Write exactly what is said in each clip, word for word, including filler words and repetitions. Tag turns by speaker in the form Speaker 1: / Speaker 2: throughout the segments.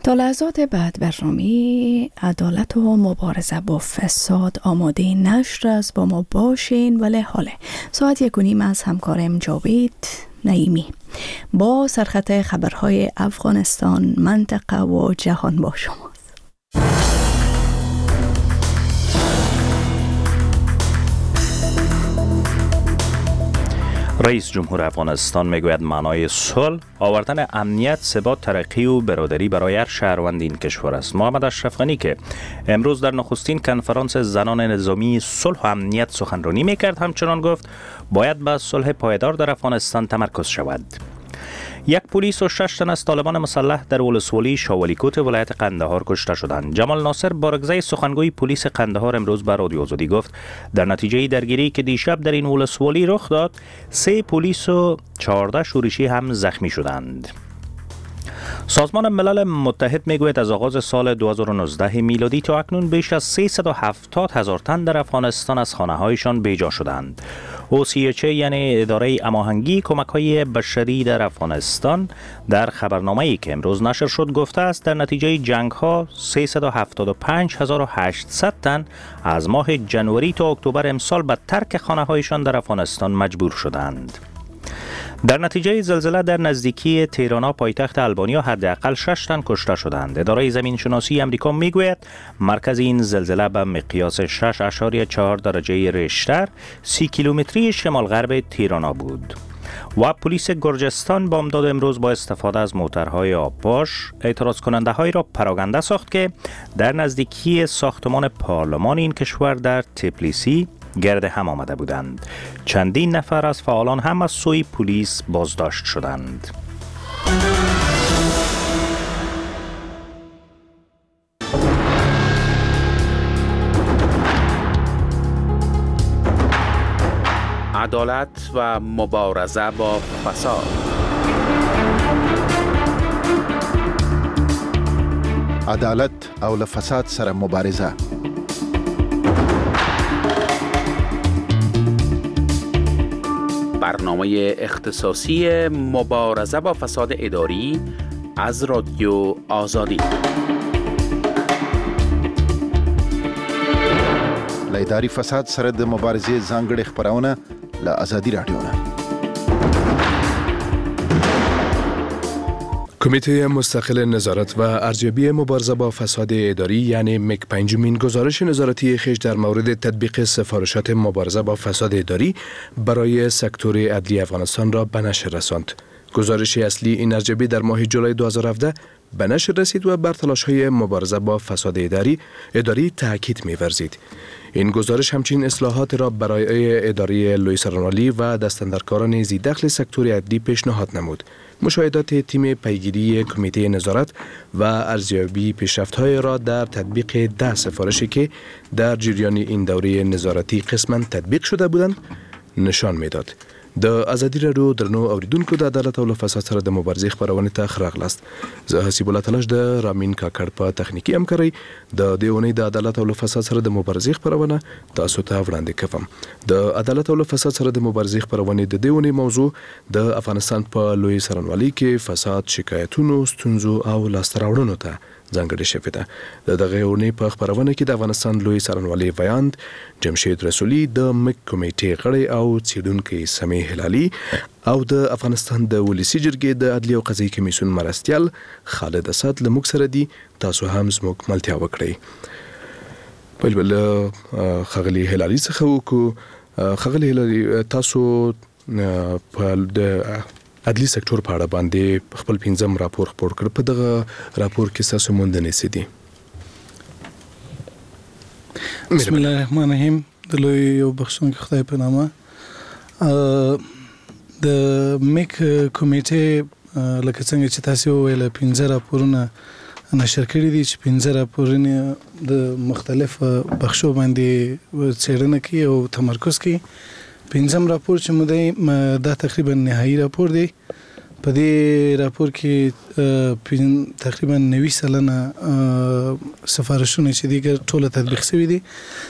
Speaker 1: تا لحظات بعد برنامه عدالت و مبارزه با فساد آماده نشر است. با ما باشین. ولی حاله ساعت یک و نیم از همکارم جاوید نعیمی با سرخط خبرهای افغانستان، منطقه و جهان با شماست.
Speaker 2: رئیس جمهور افغانستان میگوید معنای صلح آوردن امنیت، ثبات، ترقی و برادری برای هر شهروند این کشور است. محمد اشرف غنی که امروز در نخستین کنفرانس زنان نظامی صلح و امنیت سخنرانی میکرد همچنان گفت باید به صلح پایدار در افغانستان تمرکز شود. یک پلیس و شش تن از طالبان مسلح در ولسوالی شاولیکوت ولایت قندهار کشته شدند. جمال ناصر بارگزای سخنگوی پلیس قندهار امروز به رادیو آزادی گفت در نتیجه درگیری که دیشب در این ولسوالی رخ داد، سه پلیس و چهارده شورشی هم زخمی شدند. سازمان ملل متحد میگوید از آغاز سال دو هزار و نوزده میلادی تا اکنون بیش از سیصد و هفتاد هزار تن در افغانستان از خانه‌هایشان بیجا شدند. او سی اچ ای یعنی اداره هماهنگی کمک‌های بشری در افغانستان در خبرنامه‌ای که امروز نشر شد گفته است در نتیجه جنگ‌ها سیصد و هفتاد و پنج هزار و هشتصد تن از ماه جنوری تا اکتبر امسال به ترک خانه‌هایشان در افغانستان مجبور شدند. در نتیجه زلزله در نزدیکی تیرانا پایتخت آلبانیا حداقل شش تن کشته شدند. اداره زمین شناسی امریکا میگوید مرکز این زلزله به مقیاس شش اشاریه چهار درجه ریشتر سی کیلومتری شمال غرب تیرانا بود. و پلیس گرجستان بامداد امروز با استفاده از موترهای آبپاش اعتراض کننده هایی را پراگنده ساخت که در نزدیکی ساختمان پارلمان این کشور در تبلیسی گرد هم آمده بودند. چندین نفر از فعالان هم از سوی پلیس بازداشت شدند.
Speaker 3: عدالت و مبارزه با فساد.
Speaker 4: عدالت او له فساد سره مبارزه.
Speaker 3: برنامه اختصاصی مبارزه با فساد اداری از رادیو آزادی.
Speaker 4: له اداري فساد سره د مبارزې ځانګړې خبرونه له آزادي رادیو نه.
Speaker 5: کمیته مستقل نظارت و ارزیابی مبارزه با فساد اداری یعنی مک پنجمین گزارش نظارتی خیش در مورد تطبیق سفارشات مبارزه با فساد اداری برای سکتور عدلی افغانستان را به نشر رساند. گزارش اصلی این ارزیابی در ماه جولای دو هزار و هفده به نشر رسید و بر تلاش‌های مبارزه با فساد اداری اداری تاکید می‌ورزید. این گزارش همچنین اصلاحات را برای اداره لوی سرانوالی و دستاندرکاران ذی دخل سکتور عدلی پیشنهاد نمود. مشاهدات تیم پیگیری کمیته نظارت و ارزیابی پیشرفت‌های را در تطبیق ده سفارشی که در جریان این دوره نظارتی قسماً تطبیق شده بودند نشان می‌داد. د ازادي رادیو درنو اوریدونکو د عدالت او له فساد سره د مبارزې خبرونه ته خراغلاست. زه حسیب الله تلاش د رامین کاکړ په تخنیکی همکارۍ د دیونی د عدالت او له فساد سره د مبارزې خبرونه تاسو ته وړاندې کوم. د عدالت او له فساد سره د مبارزې خبرونه د دیونی موضوع د افغانستان په لوی سرانوالي کې فساد، شکایتونو، ستونزو او لاستهراوړنو ته ځانګړې شوې ده. د دغه اونۍ په خبرونه کې د افغانستان لوی څارنوالي ویاند جمشید رسولي، د مک کمیټې غړی او څېړونکی سمیع هلالي او د افغانستان د ولسي جرګې د عدلي او قضایي کمیسیون مرستیال خالد اسد له موږ سره دي. تاسو هم زموږ ملتیا وکړئ. بل بل خغلی هلالي څخه وکړو. خغلی هلالي، تاسو په د عدلی سکتور په اړه باندې خپل پنځم راپور خپور کړ. په دغه راپور کې تاسو موندنې څه دي؟
Speaker 6: بسم الله الرحمن الرحیم. د لوی او بخښونکي خدای په نامه د میک کمیټې لکه څنګه چې تاسو ویل پنځه راپورونه نشر کړي دي چې پنځه راپورونه د مختلف بخشو باندې څېړنه کوي او تمرکز کوي. پنځم راپور چې موږ دا تقریبا نهایی راپور دی په دې راپور کې تقریبا نوي سلنه سفارشونه چې دي ټول تطبیق شوي دي،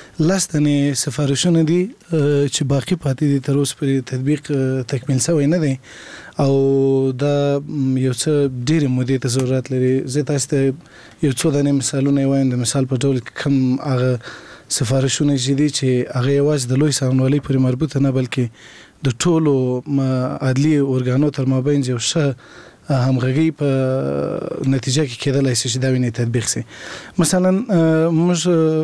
Speaker 6: لسنه سفارشونه دي چې باقی پاتې دي تر اوسه پورې تطبیق تکمیل شوی نه دی او دا یو څه ډېرې مودې ته ضرورت لري. زه تاسو ته یو څو دانې مثالونه وایم. د مثال په ډول کوم هغه سفارشونه چې دي چې هغه یوازې د لوی څارنوالۍ پورې مربوطه نه بلکې د ټولو عدلي ارګانو تر مابین یو ښه همغږي په نتیجه کې کېدلی شي چې دا وینې تطبیق شي. مثلا موږ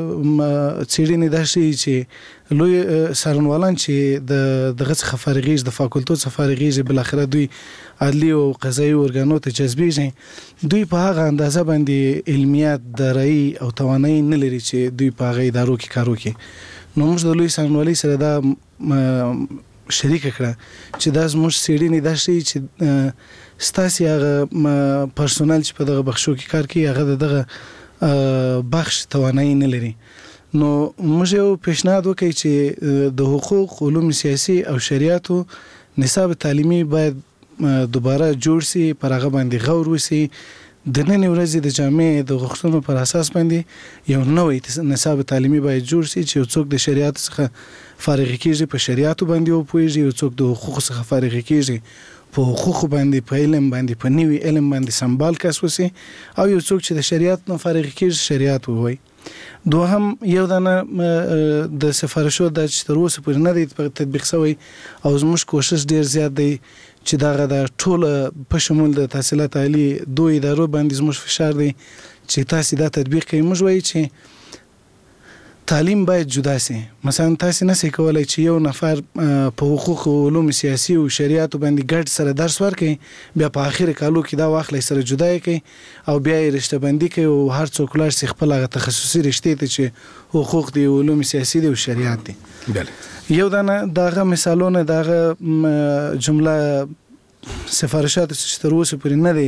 Speaker 6: څېړنې دا ښیي چې لوی څارنوالان چې د دغه څخه فارغېږي، د فاکولتو څخه فارغېږي، بالاخره دوی عدلي او قضایي ارګانو ته جذبېږي، دوی په هغه اندازه باندې علمیت، دارایي او توانایي نه لري چې دوی په هغه ادارو کې کار وکړي. نو موږ د لوی څارنوالۍ سره دا شریکه کړه چې دا زموږ څېړنې دا ښیي چې ستاسې هغه پرسونل چې په دغه بخشو کې کار کوي هغه د دغه بخش توانایي نه لري. نو موږ یو پیشنهاد وکړی چې د حقوق، علوم سیاسي او شریعتو نصاب تعلیمي باید دوباره جوړ سي، پر هغه باندې غور وسي. د نن ورځې د جامعې د غوښتنو پر اساس باندې یو نوی نصاب تعلیمي باید جوړ سي چې یو څوک د شریعت څخه فارغ کېږي په شریعتو باندې وپوهېږي، یو څوک د حقوقو څخه فارغ کېږي په حقوقو باندې، په علم باندې، په نوي علم باندې سمبال کس وسي، او یو څوک چې د شریعت نه فارغ کېږي شریعت ووایي. دوهم یو دانه د سفارشو دا چې تر اوسه پورې نه دی تطبیق شوی او زموږ کوشش ډېر زیات دی چې دغه د ټوله په شمول د تحصیلات عالي دوه ادارو باندې زموږ فشار دی چې تاسو دا تطبیق کوئ. موږ وایو چې تعلیم باید جدا سي. مثلا تاسو نسئ کولای چې یو نفر په حقوق او علوم سیاسي او شریعت باندې ګډ سره درس ورکړي، بیا په اخر کالو کې دا واخلي سره جدا کړي او بیا یې رشته بندي کوي او هر څوک لاړ شي خپل هغه تخصصي رشتې ته چې حقوق دي، علوم سیاسي دي او شریعت دي. بله یو دانه دغه مثالونه دغه جمله سفارشات چې تر اوسه پورې نه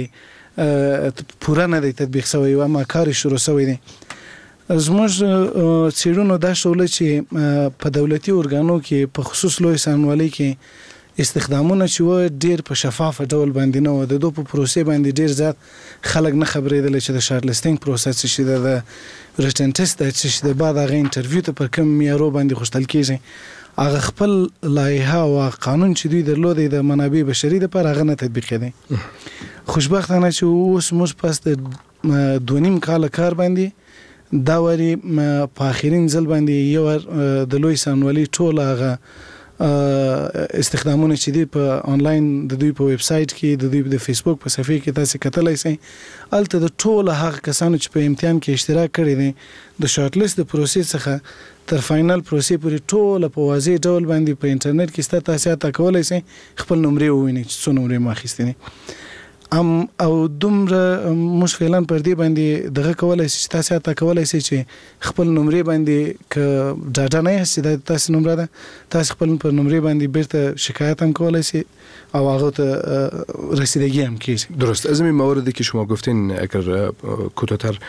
Speaker 6: دی پوره نه دی تطبیق شوی او ما کار شروع شوی دی. زموږ څېړنو دا ښوله چې په دولتي ارګانو کې په خصوص لوی څارنوالۍ کې استخدامونه چې و ډېر په شفافه ډول باندې نه و. د دو په پروسې باندې ډېر زیات خلک نه خبرېدل چې د شارټ لیسټینګ پروسس څه شي ده، د ریټن ټیسټ دی څه شي ده، بعد هغه انټرویو ته پر کوم معیارو باندې غوښتل کېږي، هغه خپل لایحه او قانون چې دوی درلودی د منابع بشري دپاره هغه نه تطبیقېدی. خوشبختانه چې اوس موږ پس د دوه نیم کاله کار باندې دا وری په آخرین ځل باندې یو د لوی څارنوالۍ ټول هغه استخدامونه چې دي په آنلاین د دوی په ویب سایټ کې، د دوی د فیسبوک په صفحې کې تاسو کتلی شئ. هلته د ټول هغه کسانو چې په امتحان کې اشتراک کړی دی د شارټ لیست د پروسې څخه تر فاینل پروسې پورې ټوله په واضح ډول باندې په انټرنیټ کې ستا تاسو هڅه کولی شئ خپل نمرې ووینئ چې څو نمرې مو اخیستې دي. ام او دومره موږ فعلا پر دې باندې دغه کولای شي چې تاسو هڅه کولی شئ چې خپل نمرې باندې که ډاډه نه یاست چې دا تاسو نمره ده، تاسو خپل پر نمرې باندې بیرته شکایت هم کولی شئ او هغه ته رسیدگی هم کیږي.
Speaker 5: درست. از این مواردی که شما گفتین اگر کوتاه‌تر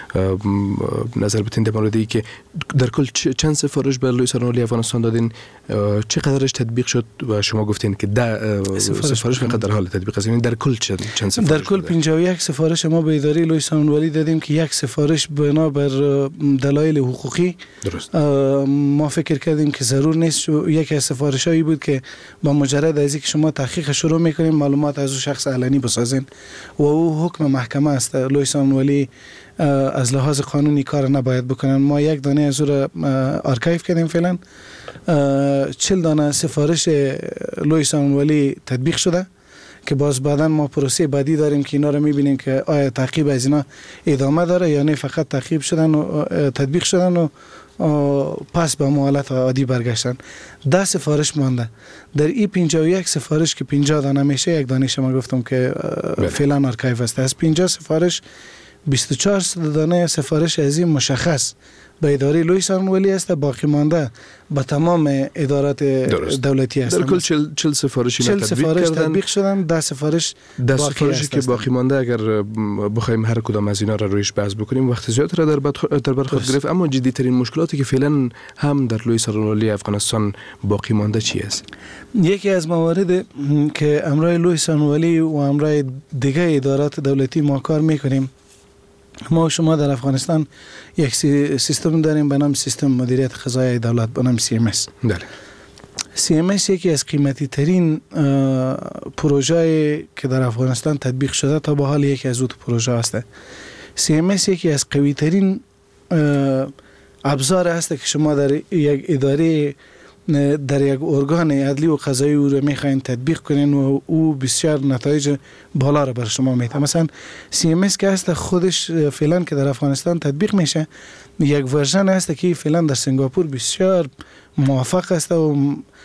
Speaker 5: نظر بدین در موردی که در کل چند سفارش به لوی څارنوالۍ افغانستان دادین، چقدرش تطبیق شد و شما گفتین که ده سفارش فقط در حال تطبیق است، در کل چند چند سفارش؟
Speaker 6: در کل پنجاه و یک سفارش ما به اداره لوی څارنوالۍ دادیم که یک سفارش بنا بر دلایل حقوقی
Speaker 5: درست
Speaker 6: ما فکر کردیم که ضرور نیست. یکی از سفارشایی بود که با مجرد از اینکه شما تحقیق شروع میکنیم معلومات از او شخص علنی بسازین و او حکم محکمه است. لوی څارنوالۍ از لحاظ قانونی کار نباید بکنن. ما یک دانه از او را آرکایو کردیم. فعلا چهل دانه سفارش لوی څارنوالۍ تطبیق شده که باز بعدا ما پروسه بعدی داریم که اینا رو میبینیم که آیا تعقیب از اینا ادامه داره یا نه فقط تعقیب شدن و تطبیق شدن و پس به حالت عادی برگشتن. ده سفارش مانده در این پنجاه و یک سفارش که پنجاه دانه میشه، یک دانه شما گفتم که فعلا آرکایو است. از پنجاه سفارش بیست و چهار دانه سفارش از این مشخص به اداره لوی سارنوالی است، باقی مانده به تمام ادارات
Speaker 5: درست.
Speaker 6: دولتی است.
Speaker 5: در کل چل, چل سفارشی
Speaker 6: چل
Speaker 5: تطبیق
Speaker 6: سفارش
Speaker 5: کردن.
Speaker 6: تطبیق شدن، ده سفارش
Speaker 5: ده
Speaker 6: باقی
Speaker 5: سفارشی که
Speaker 6: است.
Speaker 5: باقی مانده اگر بخوایم هر کدام از اینا را رویش بحث بکنیم وقت زیاد را در در بر خود گرفت، اما جدی ترین مشکلاتی که فعلا هم در لوی سارنوالی افغانستان باقی مانده چی است؟
Speaker 6: یکی از موارد که امرای لوی سارنوالی و امرای دیگه ادارات دولتی ما کار میکنیم، ما و شما در افغانستان یک سیستم داریم به نام سیستم مدیریت خزایای دولت به نام سی ام اس.
Speaker 5: بله.
Speaker 6: سی ام اس یکی از قیمتی ترین پروژه که در افغانستان تطبیق شده تا به حال یکی از اون پروژه است. سی ام اس یکی از قوی ترین ابزار است که شما در یک اداره در یک ارگان عدلی و قضایی او رو میخواین تطبیق کنین و او بسیار نتایج بالا رو بر شما میده. مثلا سی ام اس که هست خودش فعلا که در افغانستان تطبیق میشه یک ورژن هست که فعلا در سنگاپور بسیار موفق است و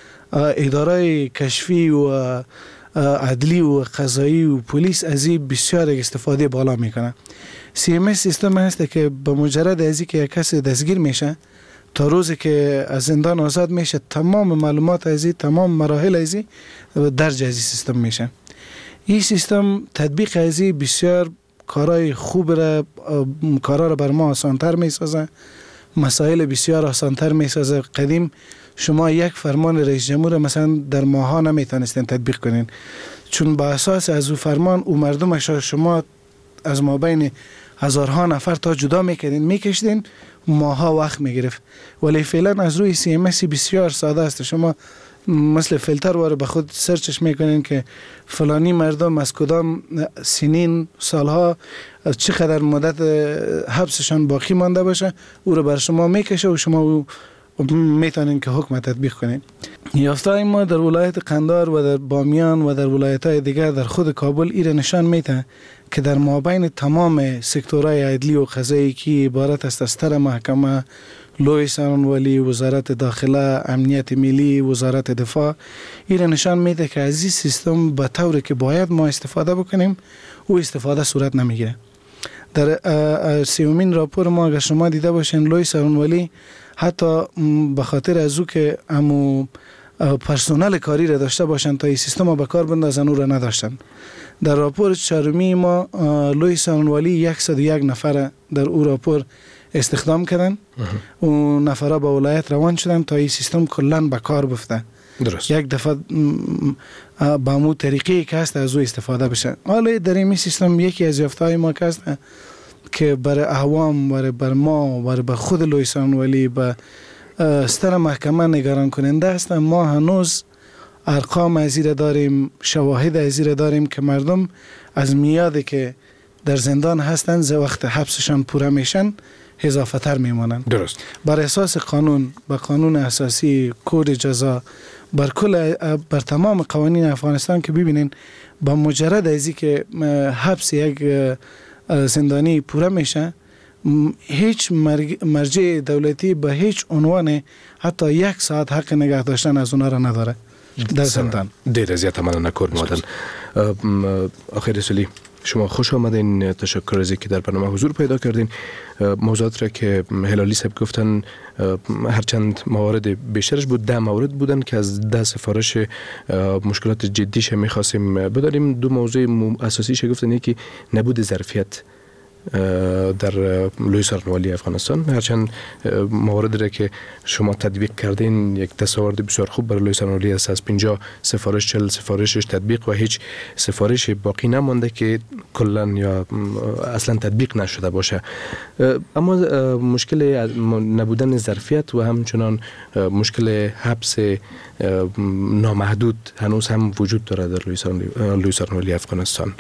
Speaker 6: اداره کشفی و عدلی و قضایی و پلیس از این بسیار استفاده بالا میکنه. سی ام اس سیستم هست که به مجرد از اینکه یک کس دستگیر میشه تا روزی که از زندان آزاد میشه تمام معلومات از این، تمام مراحل از این درج از این سیستم میشه. این سیستم تطبیق از این بسیار کارهای خوب را کارها را بر ما آسانتر میسازه، مسائل بسیار آسانتر میسازه. قدیم شما یک فرمان رئیس جمهور مثلا در ماها نمیتونستین تطبیق کنین، چون با اساس از او فرمان او مردمش شما از ما بین هزارها نفر تا جدا میکردین میکشیدین، ماها وقت میگرفت. ولی فعلا از روی سی ام اس بسیار ساده است. شما مثل فیلتر واره به خود سرچش میکنین که فلانی مردم از کدام سنین سالها چقدر مدت حبسشان باقی مانده باشه او رو بر شما میکشه و شما او میتونین که حکم تطبیق کنین. یافته‌های ما در ولایت قندهار و در بامیان و در ولایت‌های دیگر در خود کابل ایره نشان میده که در مابین تمام سکتورهای عدلی و قضایی که عبارت است از تر محکمه، لوی سارنوالی، وزارت داخله، امنیت ملی، وزارت دفاع، ایره نشان میده که از این سیستم به طوری که باید ما استفاده بکنیم او استفاده صورت نمیگیره. در سیومین راپور ما اگر شما دیده باشین لوی سارنوالی حتی به خاطر از او که امو پرسونل کاری را داشته باشن تا این سیستم را به کار بندازن او را نداشتن. در راپور چهارمی ما لوی سارنوالی صد و یک نفر در او راپور استخدام کردن و نفرها به ولایت روان شدن تا این سیستم کلا به کار بفته.
Speaker 5: درست.
Speaker 6: یک دفعه با امو طریقی که هست از او استفاده بشه. حالا در این سیستم یکی از یافته‌های ما که هست که برای عوام و بر ما و بر خود لوی سارنوالی به ستر محکمه نگران کننده است. ما هنوز ارقام از این داریم، شواهد از این داریم که مردم از میادی که در زندان هستند ز وقت حبسشان پوره میشن اضافه تر میمانند.
Speaker 5: درست.
Speaker 6: بر اساس قانون، به قانون اساسی، کد جزا، بر کل بر تمام قوانین افغانستان که ببینین با مجرد از اینکه حبس یک زندانی پوره میشه هیچ مرجع دولتی به هیچ عنوان حتی یک ساعت حق نگه داشتن از اونا را نداره در زندان.
Speaker 5: دیر از یاد عمل نکرد مادن. آخر رسولی شما خوش آمدین، تشکر از اینکه در برنامه حضور پیدا کردین. موضوعات را که هلالی صاحب گفتن هرچند موارد بیشترش بود، ده مورد بودن که از ده سفارش مشکلات جدیش میخواستیم بداریم. دو موضوع اساسیش گفتن یکی نبود ظرفیت در لوی سارنوالی افغانستان، هرچند موارد را که شما تطبیق کردین یک تصاورد بسیار خوب برای لوی سارنوالی است. از پنجاه سفارش چهل سفارشش تطبیق و هیچ سفارش باقی نمانده که کلا یا اصلا تطبیق نشده باشه. اما مشکل نبودن ظرفیت و همچنان مشکل حبس نامحدود هنوز هم وجود داره در لوی سارنوالی افغانستان.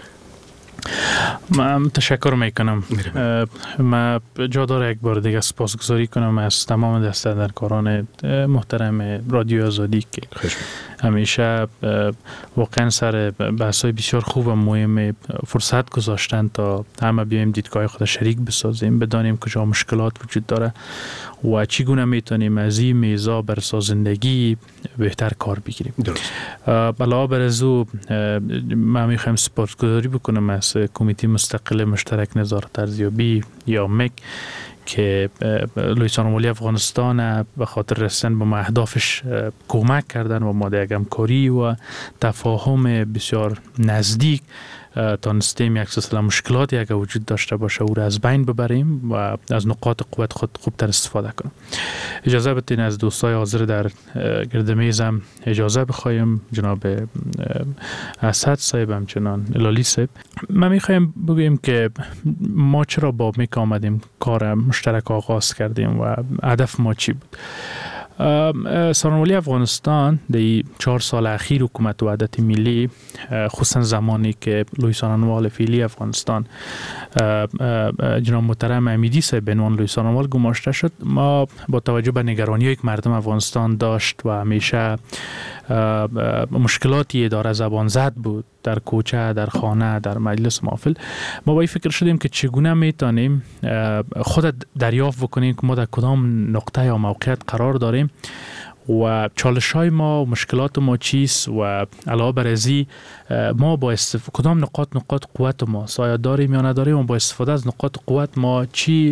Speaker 7: من تشکر میکنم. من جا داره یک بار دیگه سپاسگزاری کنم از تمام دستاندرکاران محترم رادیو آزادی که همیشه واقعا سر بحث‌های بسیار خوب و مهم فرصت گذاشتن تا همه بیایم دیدگاه خود شریک بسازیم، بدانیم کجا مشکلات وجود داره و چگونه میتونیم از این میزا بر سازندگی بهتر کار بگیریم. علاوه بر از او من میخوایم سپاسگزاری بکنم از کمیته مستقل مشترک نظارت ارزیابی یا مک که لوی سخنوری افغانستان به خاطر رسیدن به اهدافش کمک کردن و ما در همکاری و تفاهم بسیار نزدیک تانستیم یک سلسله مشکلاتی اگر وجود داشته باشه او را از بین ببریم و از نقاط قوت خود خوبتر استفاده کنیم. اجازه بدین از دوستای حاضر در گرد میزم اجازه بخوایم. جناب اسد صاحب همچنان الالی صاحب، ما میخوایم بگوییم که ما چرا با میک آمدیم کار مشترک آغاز کردیم و هدف ما چی بود. سخنوری افغانستان در چهار سال اخیر حکومت وحدت ملی، خصوصا زمانی که لوی سخنوال فعلی افغانستان جناب محترم حمیدی صاحب به عنوان لوی سخنوال گماشته شد، ما با توجه به نگرانی که مردم افغانستان داشت و همیشه مشکلاتی اداره زبان زد بود در کوچه، در خانه، در مجلس محافل، ما با این فکر شدیم که چگونه میتونیم خود دریافت بکنیم که ما در کدام نقطه یا موقعیت قرار داریم و چالش های ما و مشکلات ما چیست و علاوه بر ازی ما با استف... کدام نقاط نقاط قوت ما آیا داریم یا نداریم و با استفاده از نقاط قوت ما چی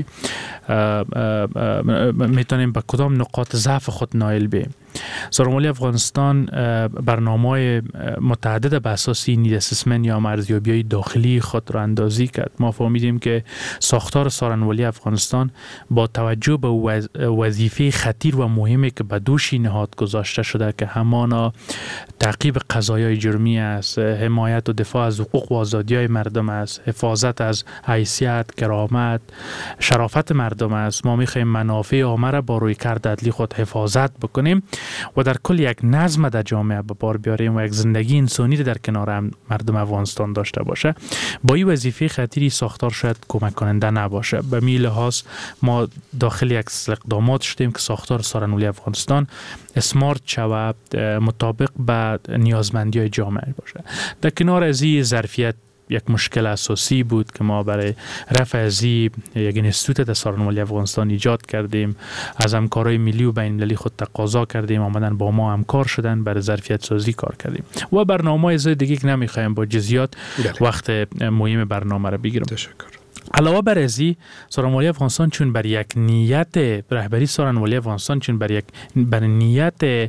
Speaker 7: میتونیم به کدام نقاط ضعف خود نائل بیم. سخنوری افغانستان برنامه‌های متعدد به اساس نید اسسمنت یا ارزیابی‌های داخلی خود را اندازی کرد. ما فهمیدیم که ساختار سخنوری افغانستان با توجه به وظیفه خطیر و مهمی که به دوش نهاد گذاشته شده که همانا تعقیب قضایای جرمی است، حمایت و دفاع از حقوق و آزادی‌های مردم است، حفاظت از حیثیت، کرامت، شرافت مردم است. ما می‌خوایم منافع عامه را با رویکرد عدلی خود حفاظت بکنیم و در کل یک نظم در جامعه به بار بیاریم و یک زندگی انسانی در کنار مردم افغانستان داشته باشه. با این وظیفه خطیری ساختار شاید کمک کننده نباشه. به می لحاظ ما داخل یک اقدامات شدیم که ساختار سخنوری افغانستان اسمارت شود، مطابق به نیازمندی های جامعه باشه. در کنار از این ظرفیت یک مشکل اساسی بود که ما برای رفع از یک اینستیتوت در سخنوری افغانستان ایجاد کردیم، از همکارای ملی و بین المللی خود تقاضا کردیم، آمدن با ما همکار شدن، برای ظرفیت سازی کار کردیم و برنامه از دیگه که نمیخوایم با جزئیات وقت مهم برنامه رو بگیرم.
Speaker 5: تشکر.
Speaker 7: علاوه بر ازی سخنوری افغانستان چون بر یک نیت رهبری سخنوری افغانستان چون بر یک بر نیت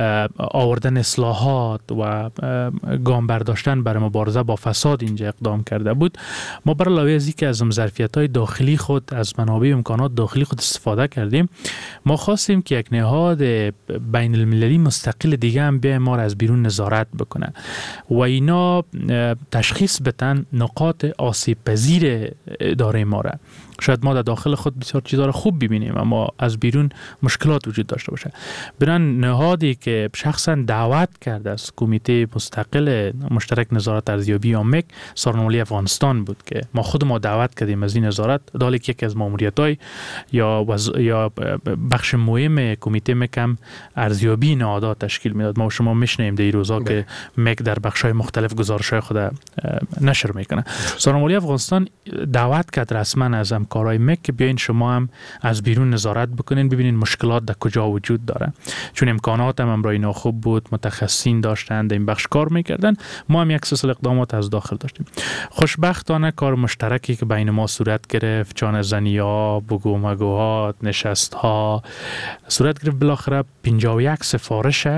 Speaker 7: آوردن اصلاحات و گام برداشتن برای مبارزه با فساد اینجا اقدام کرده بود، ما بر علاوه از اینکه از ظرفیت‌های داخلی خود از منابع امکانات داخلی خود استفاده کردیم، ما خواستیم که یک نهاد بین المللی مستقل دیگه هم بیای ما را از بیرون نظارت بکنه و اینا تشخیص بدن نقاط آسیب پذیر اداره ما را. شاید ما در داخل خود بسیار چیزا را خوب ببینیم اما از بیرون مشکلات وجود داشته باشه. بران نهادی که شخصا دعوت کرده از کمیته مستقل مشترک نظارت ارزیابی یا مک سخنوری افغانستان بود که ما خود ما دعوت کردیم از این نظارت، دالی که یکی از ماموریت‌های یا وز... یا بخش مهم کمیته مک هم ارزیابی نهادات تشکیل میداد. ما و شما میشنیم در این روزا که مک در بخش‌های مختلف گزارش‌های خود نشر میکنه. سخنوری افغانستان دعوت کرد رسما از کارهای مک که بیاین شما هم از بیرون نظارت بکنین، ببینین مشکلات در کجا وجود داره. چون امکانات هم امرای ناخوب بود، متخصصین داشتن در این بخش کار میکردن، ما هم یک سلسله اقدامات از داخل داشتیم. خوشبختانه کار مشترکی که بین ما صورت گرفت، چانه زنی‌ها، بگو مگوها، نشست‌ها صورت گرفت، بالاخره پنجاه و یک سفارش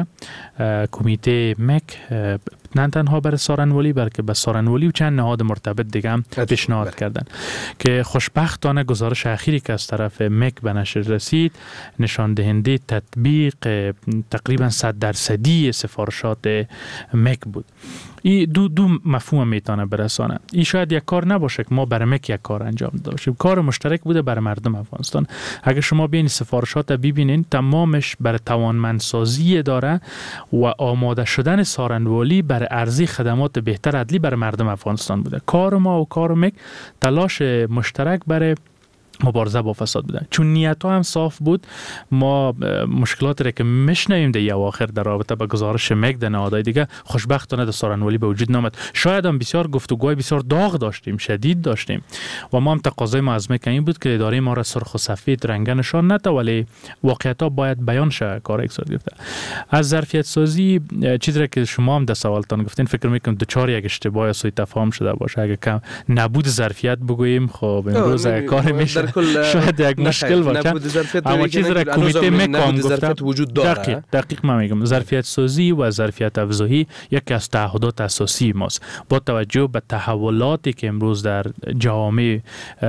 Speaker 7: کمیته مک نه تنها برای سخنوری بلکه به سخنوری و چند نهاد مرتبط دیگه هم پیشنهاد کردن که خوشبختانه گزارش اخیری که از طرف مک به نشر رسید نشان دهنده تطبیق تقریبا صد درصدی سفارشات مک بود. این دو دو مفهوم میتونه برسانه. این شاید یک کار نباشه که ما برای مک یک کار انجام داده باشیم، کار مشترک بوده برای مردم افغانستان. اگه شما بیاین سفارشات ببینین تمامش برای توانمندسازی داره و آماده شدن سخنوری برای ارزی خدمات بهتر عدلی برای مردم افغانستان بوده. کار ما و کار مک تلاش مشترک برای مبارزه با فساد بوده. چون نیت ها هم صاف بود، ما مشکلاتی را که میشنویم در اواخر در رابطه با گزارش مک در نهادهای دیگه خوشبختانه در سارنوالی به وجود نامد. شاید هم بسیار گفتگوهای بسیار داغ داشتیم، شدید داشتیم و ما هم تقاضای ما از مک این بود که اداره ما را سرخ و سفید رنگ نشان نده، ولی واقعیت ها باید بیان شه کار یک صورت گرفته. از ظرفیت سازی چیزی که شما هم در سوالتان گفتین فکر میکنم دوچار یک اشتباه سوء تفاهم شده باشه. اگه کم نبود ظرفیت بگوییم خب امروز کار میشه شاید یک مشکل باشه. اما چیزی را کمیته مکام گفته
Speaker 5: وجود داره.
Speaker 7: دقیق دقیق ما میگم ظرفیت سازی و ظرفیت افزایی یکی از تعهدات اساسی ماست. با توجه به تحولاتی که امروز در جامعه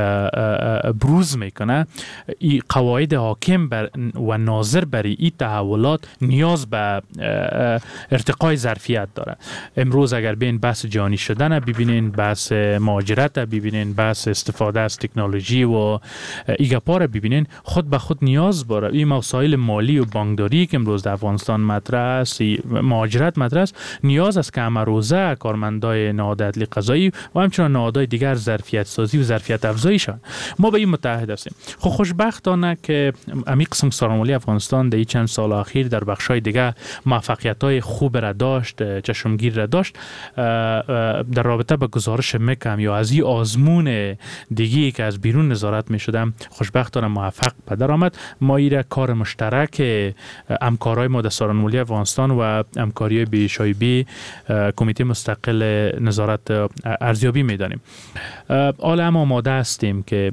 Speaker 7: بروز میکنه، این قواعد حاکم بر و ناظر بر این تحولات نیاز به ارتقای ظرفیت داره. امروز اگر بین بحث جهانی شدن ببینین، بحث مهاجرت ببینین، بحث استفاده از تکنولوژی و ایگاپا را ببینین، خود به خود نیاز داره. این مسائل مالی و بانکداری که امروز در افغانستان مطرح است، مهاجرت مطرح است، نیاز است که امروزه کارمندای نهاد عدلی قضایی و همچنین نهادهای دیگر ظرفیت سازی و ظرفیت افزایی شوند. ما به این متحد هستیم. خب خوشبختانه که امی قسم سارنوالی افغانستان در این چند سال اخیر در بخشای دیگه موفقیت‌های خوب را داشت، چشمگیر را داشت. در رابطه با گزارش مکم یا از این آزمون دیگه که از بیرون نظارت می‌شدم خوشبختانه موفق به در آمد. ما ایره کار مشترک همکارای ما در سارنوالی افغانستان و همکاری بی شایبی کمیته مستقل نظارت ارزیابی میدانیم. حالا هم آماده هستیم که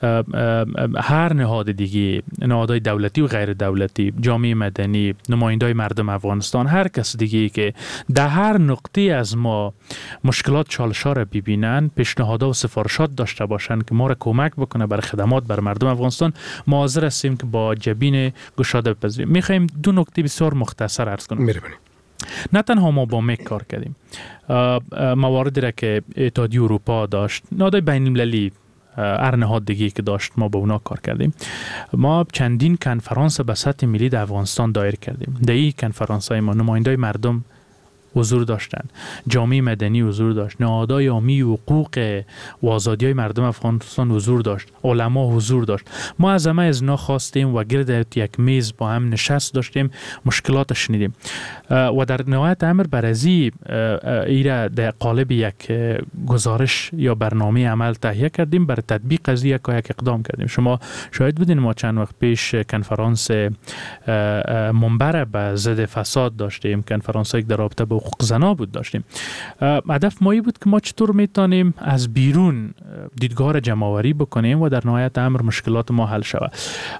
Speaker 7: هر نهاد دیگه، نهادهای دولتی و غیر دولتی، جامعه مدنی، نمایندای مردم افغانستان، هر کس دیگه که در هر نقطه از ما مشکلات چالش‌ها را ببینن، پیشنهادات و سفارشات داشته باشن که ما را کمک بکنه برای خدمات بر مردم افغانستان، ما حاضر هستیم که با جبین گشاده بپذیریم. میخوایم دو نکته بسیار مختصر عرض کنم.
Speaker 5: می‌رونیم.
Speaker 7: نه تنها ما با مک کار کردیم، مواردی را که اتحادیه اروپا داشت، نهادهای بین‌المللی، هر نهاد دیگه که داشت، ما با اونا کار کردیم. ما چندین کنفرانس به سطح ملی در افغانستان دایر کردیم. در این کنفرانس‌های ما نمایندای مردم حضور داشتن، جامعه مدنی حضور داشت، نهادهای عامی حقوق و آزادی‌های مردم افغانستان حضور داشت، علما حضور داشت. ما از همه از اینا خواستیم و گرد یک میز با هم نشست داشتیم، مشکلات شنیدیم و در نهایت امر برازی ایره در قالب یک گزارش یا برنامه عمل تهیه کردیم، برای تطبیق از یک یک اقدام کردیم. شما شاهد بودین ما چند وقت پیش کنفرانس منبر به ضد فساد داشتیم، کنفرانس یک در رابطه با حقوق زنا بود داشتیم. هدف مایی بود که ما چطور میتونیم از بیرون دیدگاه را جمع‌آوری بکنیم و در نهایت امر مشکلات ما حل شود.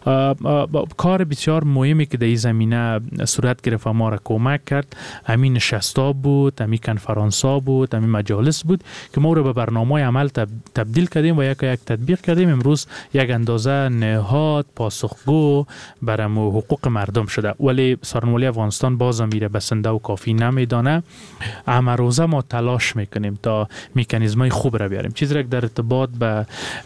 Speaker 7: کار بسیار مهمی که در این زمینه صورت گرفت و ما را کمک کرد، همین نشستا بود، همین کنفرانس‌ها بود، همین مجالس بود که ما رو به برنامه عمل تبدیل کردیم و یک یک تطبیق کردیم. امروز یک اندازه نهاد پاسخگو برای حقوق مردم شده، ولی سارنوالی افغانستان باز میره بسنده و کافی نمیدانه. اما روزه ما تلاش میکنیم تا مکانیزمای خوب را بیاریم. چیزی را در ارتباط به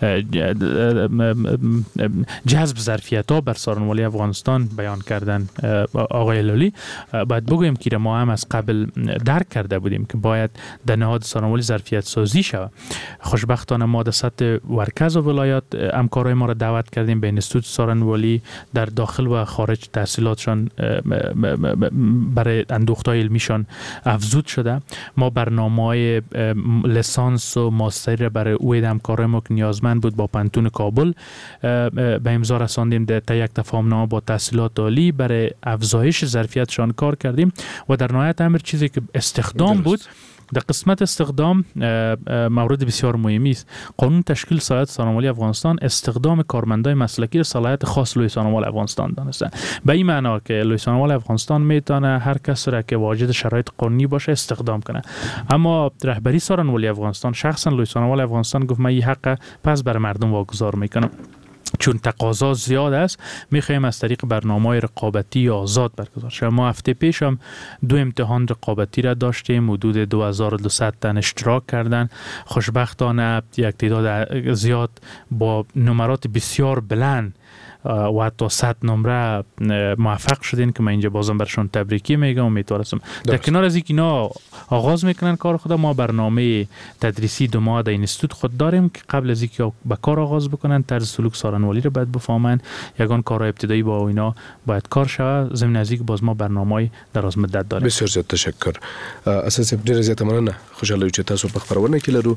Speaker 7: جذب ظرفیت‌ها بر سارنوالی افغانستان بیان کردن آقای لالی، باید بگویم که ما هم از قبل درک کرده بودیم که باید در نهاد سارنوالی ظرفیت سازی شود. خوشبختانه ما در سطح مرکز و ولایات همکارای ما را دعوت کردیم به اینستیتوت سارنوالی، در داخل و خارج تحصیلاتشان برای اندوخت‌های علمیشان افزود شده. ما برنامه‌های لیسانس و ماستر برای اوید همکارای ما که نیازمند بود با پانتون کابل به امضا رساندیم. در تا یک تفاهمنامه با تحصیلات عالی برای افزایش ظرفیتشان کار کردیم و در نهایت امر چیزی که استخدام بود، در قسمت استخدام مورد بسیار مهمی است. قانون تشکیل صلاحیت سارنوالی افغانستان استخدام کارمندای مسلکی را صلاحیت خاص لوی سارنوال افغانستان دانسته. به این معنا که لوی سارنوال افغانستان میتونه هر کس را که واجد شرایط قانونی باشه استخدام کنه. اما رهبری سارنوالی افغانستان، شخصا لوی سارنوال افغانستان گفت من این حق پس بر مردم واگذار میکنم. چون تقاضا زیاد است، میخوایم از طریق برنامه‌های رقابتی آزاد برگزار شه. ما هفته پیش هم دو امتحان رقابتی را داشتیم، حدود دو هزار و دویست تن اشتراک کردن. خوشبختانه یک تعداد زیاد با نمرات بسیار بلند و حتی صد نمره موفق شدین که من اینجا بازم برشون تبریکی میگم. امیدوارم در کنار از اینکه اینا آغاز میکنن کار خود، ما برنامه تدریسی دو ماه در اینستیتوت خود داریم که قبل از اینکه به کار آغاز بکنن طرز سلوک سارنوالی رو باید بفهمن. یگان کار ابتدایی با اینا باید کار شود. ضمن از اینکه باز ما برنامه‌ای دراز مدت داریم.
Speaker 5: بسیار زیاد تشکر. اساس ډیر زیات مننه. خوشاله چې تاسو په خبرونه کې لرو.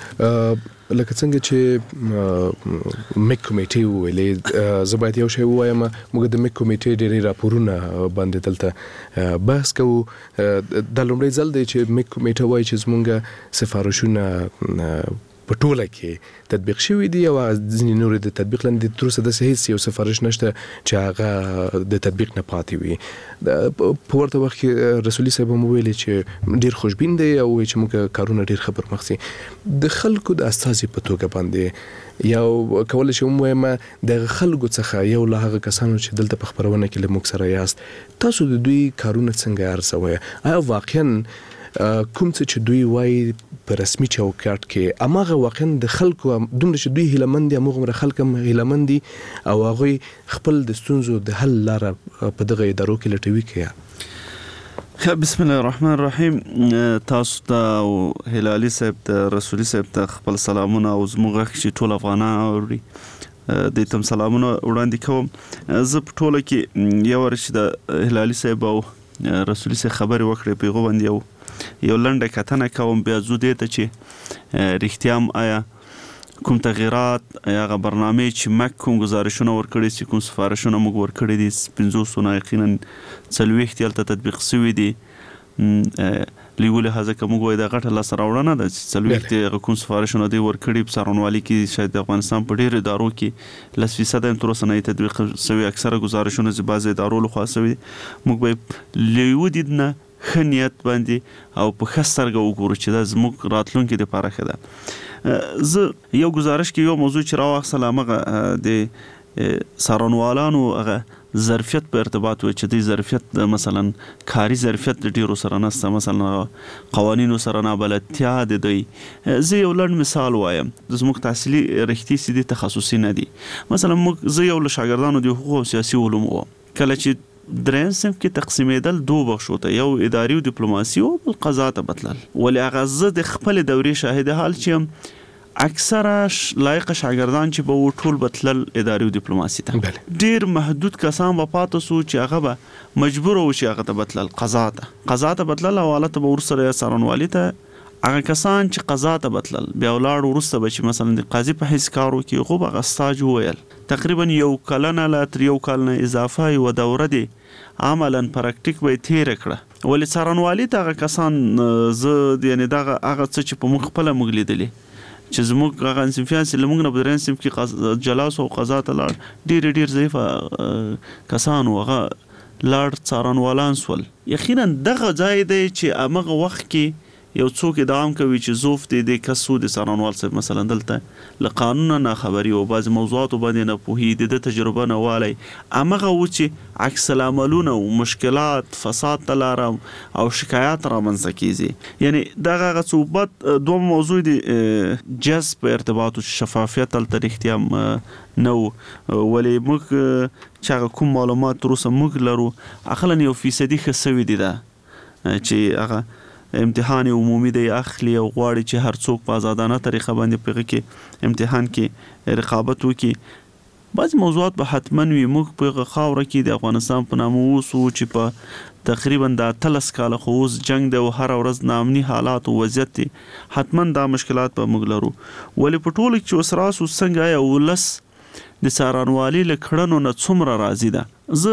Speaker 5: لکه څنګه چې میک کمیټې ویلې، زه باید یو شی ووایم. موږ د میک کمیټې ډېرې راپورونه باندې دلته بحث کوو. دا لومړی ځل دی چې میک کمیټه وایي چې زموږ سفارشونه په ټوله کې تطبیق شوي دي او ځینې نور د تطبیق لاندې تر اوسه داسې هیڅ یو سفارش نشته چې هغه د تطبیق نه پاتې وي. په ورته وخت کې رسولي صاحب هم ویلي چې ډېر خوشبین دی او چې موږ کارونه ډېر ښه پرمخ ځي. د خلکو د استازي په توګه باندې یو کولی شم ووایم د خلکو څخه یو له هغه کسانو چې دلته په خپرونه کې له موږ سره یاست، تاسو د دوی کارونه څنګه ارزوئ؟ آیا واقعا کوم څه چې دوی وایي په رسمي چوکاټ کې اماغه واقعا د خلکو دومره چې دوی هیلهمند دي، هماغومره خلک هم هیلهمند دي او هغوی خپل د ستونزو د حل لاره په دغه ادارو کې لټوي که؟
Speaker 8: بسم الله الرحمن الرحیم. تاسو ته او هلالي صاحب ته، رسولي صاحب ته خپل سلامونه او زموږ غږ چې ټول افغانان اوري دوی ته سلامونه وړاندې کوم. زه په ټوله کې یو ورځ چې د هلالي صاحب او رسولي صاحب خبرې وکړې په هغو باندې یو یو لنډه کتنه کوم. بیا ځو دې ته چې رښتیا هم آیا کوم تغییرات، آیا هغه برنامې چې مک کوم ګزارشونه ورکړي چې کوم سفارشونه موږ ورکړي دي پنځوسو نه یقینا څلوېښت هلته تطبیق شوي دي. لیو لحاظه که موږ وایو دا غټه لاسته راوړنه ده چې څلوېښت هغه کوم سفارشونه دوی ورکړي. په څارنوالي کې شاید د افغانستان په ډېرو ادارو کې لس فیصده هم تر اوسه نه تطبیق شوي. اکثره ګزارشونه چې بعضې ادارو لخوا شوي، موږ به له یوه دید نه ښه نیت باندې او په ښه سترګه وګورو چې دا زموږ راتلونکي دپاره ښه ده. زه یو ګزارش کې یو موضوع چې راواخیستل همغه د څارنوالانو هغه ظرفیت په ارتباط و چې دوی ظرفیت مثلا کاري ظرفیت د ډېرو سره نسته، مثلا قوانینو سره نابلدتیا د دوی. زه یو لنډ مثال وایم. زموږ تحصیلي رښتې چې دي تخصصي نه دي. مثلا موږ زه یو له شاګردانو د حقوقو او سیاسي علومو وم. کله چې دریم صنف کې تقسیمېدل دو بخشو ته، یو اداري او ډیپلوماسي او بل قضا ته بتلل. ولې هغه زه د خپل دورې شاهد حال چې اکثره لایق شاګردان چې به و ټول بتلل اداري او ډیپلوماسي ته. ډېر محدود کسان به پاته سو چې هغه به مجبور و چې هغه ته بتلل قضا ته. قضا ته بتلل حواله ته به ورسره یا څارنوالي ته. هغه کسان چې قضا ته بتلل بیا ولاړ وروسته به چې مثلا د قاضي په حیث کار وکړي، خو به هغه سټاج وویل تقریبا یو کلنه لا تر یو کال نه اضافه یوه دوره دی عملا پراکټیک به یې تېره کړه. ولې څارنوالي ته هغه کسان زه یعنې دغه هغه څه چې په موږ خپله موږ لیدلي چې زموږ هغه انصفیان چې له موږ نه په درېیم صنف کې جلاس او قضا ته لاړ، ډېرې ډېر ضعیفه کسان و، هغه لاړ څارنوالان سول. یقینا دغه ځای دی چې همغه وخت کې یو څوک ادعام کوي چې زوف دی د کسو د څارنوال صاحب مثلا دلته له قانونه ناخبري او بعضې موضوعاتو باندې نه پوهېږي، د تجربه نه والی همغه و چې عکس العملونه او مشکلات فساد ته لاره او شکایات رامنځته کیږي. یعنې دغه هغه صحبت دوم موضوع دی جذب په ارتباط او شفافیت هلته رښتیا نه و. ولې موږ چې هغه کوم معلومات تر اوسه موږ لرو اقلا یو فیصدي ښه سوي دي ده چې هغه امتحان عمومي دی اخلي او غواړي چې هر څوک په آزادانه طریقه باندې په هغه کې امتحان کې رقابت وکړي. بعضې موضوعات به حتما وي. موږ په هغه خاوره کې د افغانستان په نامه اوس وو چې په تقریبا د اتلس کاله خو اوس جنګ دی او هره ورځ ناامني حالات او وضعیت دی، حتما دا مشکلات به موږ لرو. ولې په ټوله کې چې اوس راسو څنګه آیا ولس د څارنوالي له کړنو نه څومره راضي ده.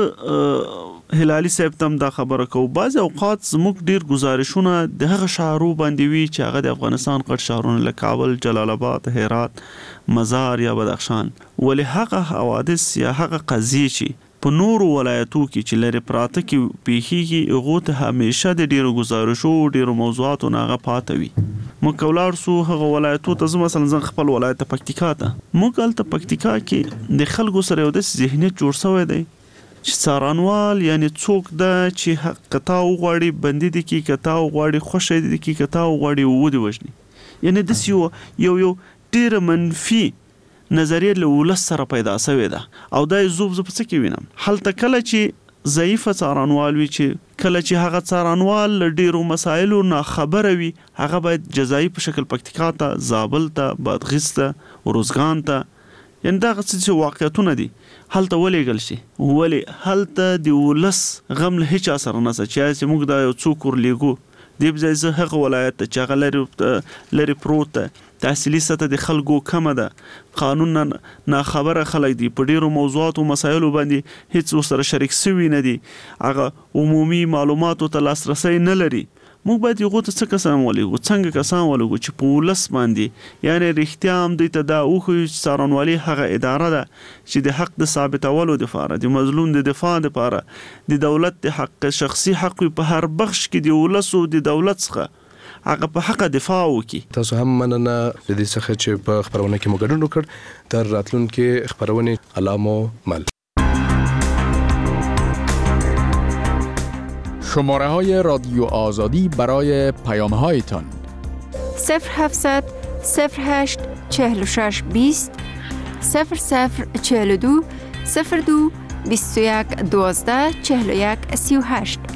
Speaker 8: زه هلالي صاحب ته هم دا خبره کوو، بعضې اوقات زموږ ډېر ګزارشونه د هغه شهرو باندې وي چې هغه د افغانستان غټ شهرونه لکه کابل، جلال آباد، هرات، مزار یا بدخشان. ولې هغه حوادث یا هغه قضیې چې په نورو ولایتو کې چې لرې پراته کې پیښیږي هغو ته همیشه د ډېرو ګزارشو ډېرو موضوعاتو نه هغه پاته وي. موږ که ولاړ سو هغه ولایتو ته، زه مثلا زه خپل ولایت ته پکتیکا ته، موږ هلته پکتیکا کې د خلکو سره یو داسې ذهنیت جوړ شوی دی چې څارنوال یعنی څوک ده چې که تا وغواړي بندي دې کړي، که تا وغواړي خوښه دې کړي، که تا وغواړي ودې وژني. یعنې داسې یو یو یو ډېره منفي نظریه له ولس سره پیدا شوې ده او دا زوب زه په څه کې وینم هلته کله چې ضعیفه څارنوال وي چې کله چې هغه څارنوال له ډیرو مسایلو نه خبره وي هغه باید جزایي په شکل پکتیکا ته زابل ته بادغیس ته روزګان ته یعنې دغه څه واقعیتونه دي هلته ولیږل شي ولې هلته د ولس غم له هیچا سره نشته چې موږ دا یو څوک ورلیږو دې په ځای زه هغه ولایت ته چې هغه لرې لرې پروت ده تحصیلي سطح د خلکو کمه ده قانون نه ناخبره خلک دي په ډیرو موضوعاتو مسایلو باندې هیڅ ورسره شریک سوي نه دي هغه عمومي معلوماتو ته لاسرسی نه لري موږ باید یو څه څه کسان ولګو څنګه کسان ولګو چې په ولس باندې یعنی رښتیا هم دوی ته دا وښیو چې څارنوالي هغه اداره ده چې د حق د ثابتولو دپاره د مظلوم د دفاع دپاره د دولت د حق شخصي حق په هر بخش کې د ولسو د دولت څخه هغه په حق دفاع وکړي.
Speaker 5: تاسو هم مننه د دې څخه چې په خبرونه کې مو ګډون وکړ. تر راتلونکي خبرونه علامو مل.
Speaker 9: شماره های رادیو آزادی برای پیام هایتان
Speaker 10: صفر هفتصد صفر هشت چهل و شش بیست صفر صفر چهل و دو صفر دو بیست و یک دوازده چهل و یک سی و هشت.